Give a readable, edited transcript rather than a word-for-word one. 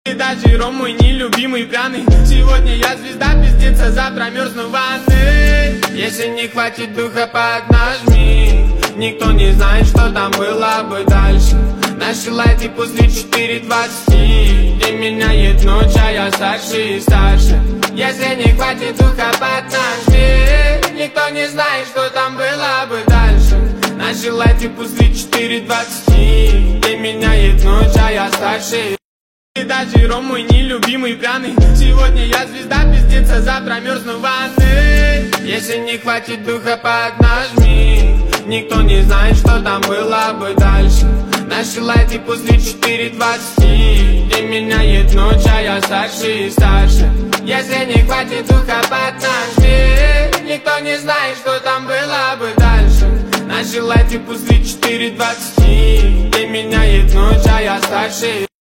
И даже ром мой нелюбимый пьяный. Сегодня я звезда, пиздец, а завтра мерзну в ванной. Если не хватит духа, поднажми. Никто не знает, что там было бы дальше. Наши лайты после 4:20. День меняет ночь, а я старше и старше. Если не хватит духа, поднажми. Никто не знает, что там было бы дальше. Наши лайты после 4:20. День меняет ночь, а я старше. И даже ром мой нелюбимый пьяный. Сегодня я звезда, пиздец, а завтра мерзну в ванной. Если не хватит духа, поднажми. Никто не знает, что там было бы дальше. Наши лайты после 4:20. День меняет ночь, а я старше и старше. Если не хватит духа, поднажми. Никто не знает, что там было бы дальше. Наши лайты после 4:20. День меняет ночь, а я старше.